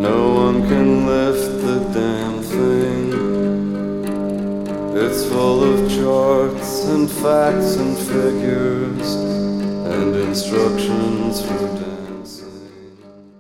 No one can lift the damn thing. It's full of charts and facts and figures and instructions for